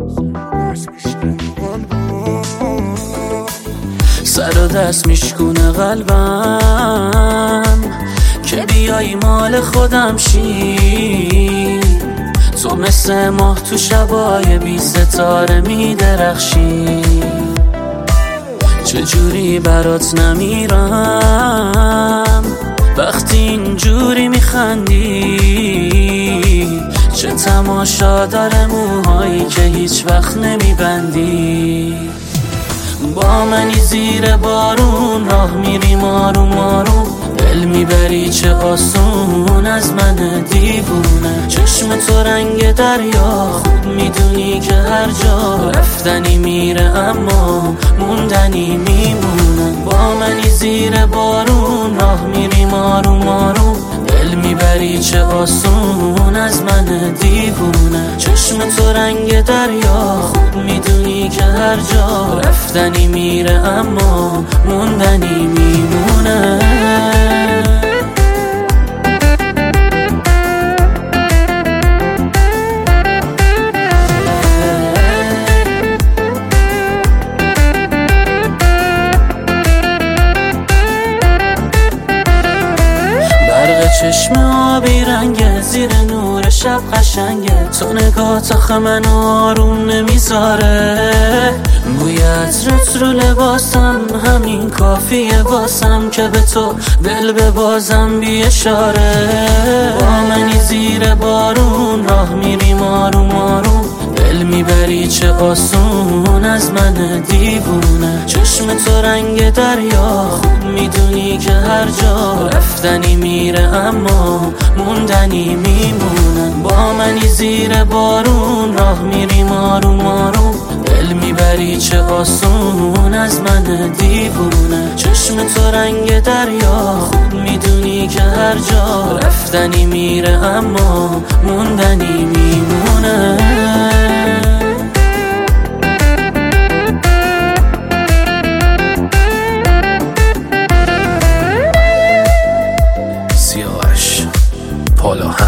سر و دست میشکونه قلبم که بیای مال خودم شی. تو مثل ماه تو شبای بی ستاره میدرخشی. چجوری برات نمیرم وقتی اینجوری میخندی؟ چه تماشا داره موهایی که هیچ وقت نمیبندی؟ با منی زیر بارون راه میریم آروم آروم، دل میبری چه آسون از من دیوونه. چشم تو رنگ دریا، خوب میدونی که هر جا رفتنی میره اما موندنی میمونه. با منی زیر بارون راه میریم آروم آروم، دل میبری چه آسون از من دیوونه. چشم تو رنگ دریا، خوب میدونی که هر جا رفتنی میره اما موندنی میمونه. چشم آبی رنگه، زیر نور شب قشنگه. تو نگاه آخه منو آروم نمیذاره. بوی عطرت رو لباسم همین کافیه واسم که به تو دل ببازم بی اشاره. با منی زیر بارون راه میریم آروم آروم، دل میبری چه آسون از من دیوونه. چشم تو رنگ دریا، خوب میدونی که هر جا رفتنی میره اما موندنی میمونه. با منی زیر بارون راه میریم آروم آروم، دل میبری چه آسون از من دیوونه. چشم تو رنگ دریا، خوب میدونی که هر جا رفتنی میره اما موندنی میمونه. Polo